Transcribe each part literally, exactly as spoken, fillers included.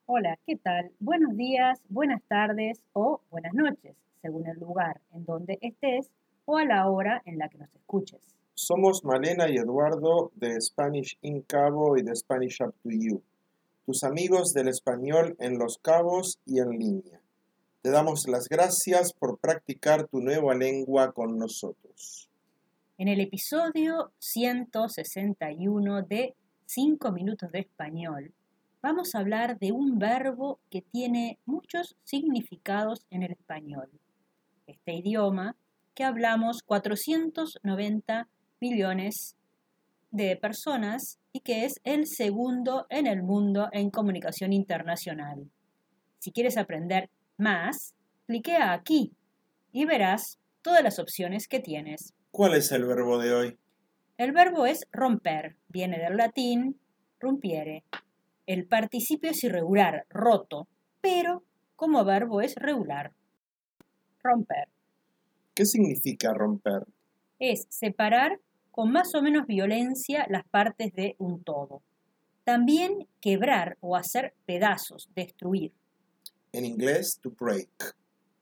Hola, ¿qué tal? Buenos días, buenas tardes o buenas noches, según el lugar en donde estés o a la hora en la que nos escuches. Somos Malena y Eduardo de Spanish in Cabo y de Spanish Up to You, tus amigos del español en Los Cabos y en línea. Te damos las gracias por practicar tu nueva lengua con nosotros. En el episodio ciento sesenta y uno de cinco minutos de español, vamos a hablar de un verbo que tiene muchos significados en el español. Este idioma que hablamos cuatrocientos noventa millones de personas y que es el segundo en el mundo en comunicación internacional. Si quieres aprender más, cliquea aquí y verás todas las opciones que tienes. ¿Cuál es el verbo de hoy? El verbo es romper, viene del latín rumpiere. El participio es irregular, roto, pero como verbo es regular. Romper. ¿Qué significa romper? Es separar con más o menos violencia las partes de un todo. También quebrar o hacer pedazos, destruir. En inglés, to break.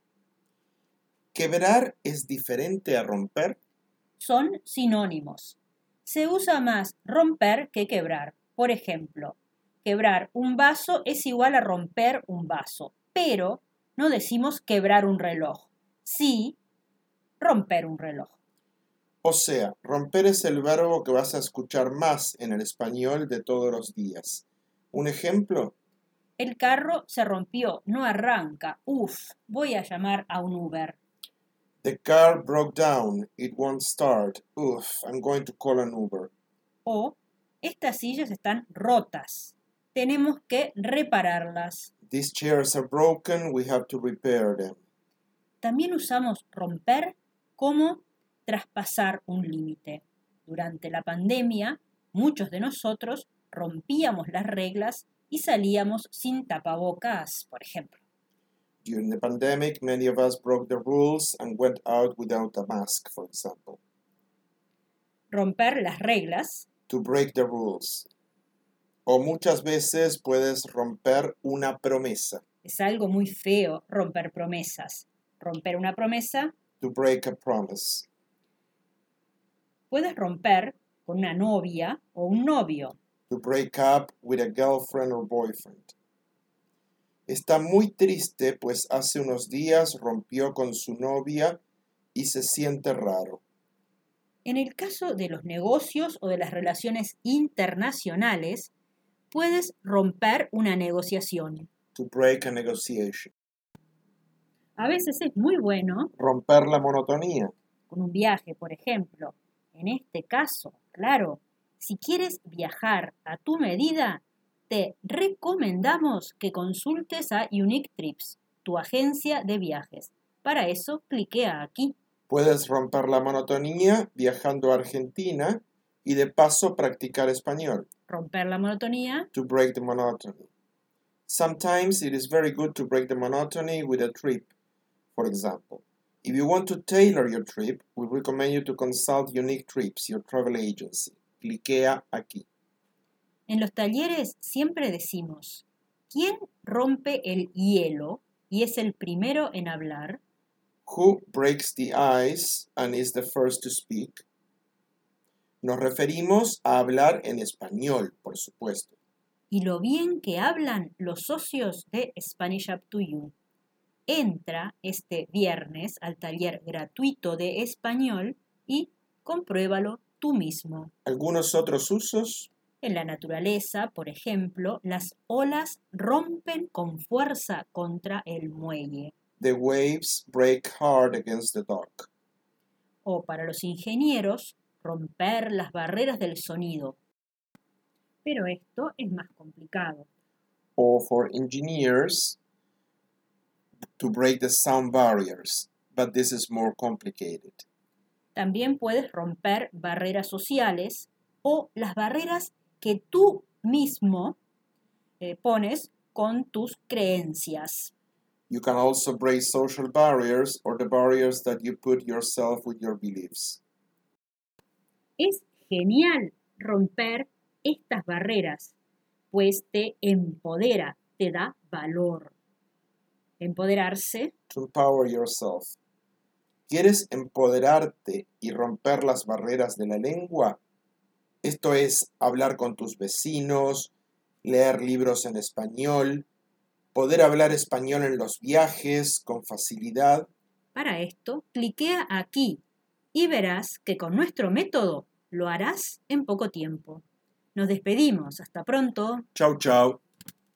¿Quebrar es diferente a romper? Son sinónimos. Se usa más romper que quebrar. Por ejemplo, quebrar un vaso es igual a romper un vaso, pero no decimos quebrar un reloj. Sí, romper un reloj. O sea, romper es el verbo que vas a escuchar más en el español de todos los días. ¿Un ejemplo? El carro se rompió, no arranca. Uf, voy a llamar a un Uber. The car broke down. It won't start. Oof, I'm going to call an Uber. O, estas sillas están rotas. Tenemos que repararlas. These chairs are broken. We have to repair them. También usamos romper como traspasar un límite. Durante la pandemia, muchos de nosotros rompíamos las reglas y salíamos sin tapabocas, por ejemplo. During the pandemic, many of us broke the rules and went out without a mask, for example. Romper las reglas. To break the rules. O muchas veces puedes romper una promesa. Es algo muy feo romper promesas. Romper una promesa. To break a promise. Puedes romper con una novia o un novio. To break up with a girlfriend or boyfriend. Está muy triste, pues hace unos días rompió con su novia y se siente raro. En el caso de los negocios o de las relaciones internacionales, puedes romper una negociación. To break a negotiation. A veces es muy bueno romper la monotonía. Con un viaje, por ejemplo. En este caso, claro, si quieres viajar a tu medida, te recomendamos que consultes a Unique Trips, tu agencia de viajes. Para eso, cliquea aquí. Puedes romper la monotonía viajando a Argentina y de paso practicar español. Romper la monotonía. To break the monotony. Sometimes it is very good to break the monotony with a trip, for example. If you want to tailor your trip, we recommend you to consult Unique Trips, your travel agency. Cliquea aquí. En los talleres siempre decimos, ¿quién rompe el hielo y es el primero en hablar? Who breaks the ice and is the first to speak? Nos referimos a hablar en español, por supuesto. Y lo bien que hablan los socios de Spanish Up to You. Entra este viernes al taller gratuito de español y compruébalo tú mismo. ¿Algunos otros usos? En la naturaleza, por ejemplo, las olas rompen con fuerza contra el muelle. The waves break hard against the dock. O para los ingenieros, romper las barreras del sonido. Pero esto es más complicado. Or for engineers, to break the sound barriers, but this is more complicated. También puedes romper barreras sociales o las barreras que tú mismo eh, pones con tus creencias. You can also break social barriers or the barriers that you put yourself with your beliefs. Es genial romper estas barreras, pues te empodera te da valor. Empoderarse. To empower yourself. ¿Quieres empoderarte y romper las barreras de la lengua? Esto es hablar con tus vecinos, leer libros en español, poder hablar español en los viajes con facilidad. Para esto, cliquea aquí y verás que con nuestro método lo harás en poco tiempo. Nos despedimos. Hasta pronto. Chau, chau.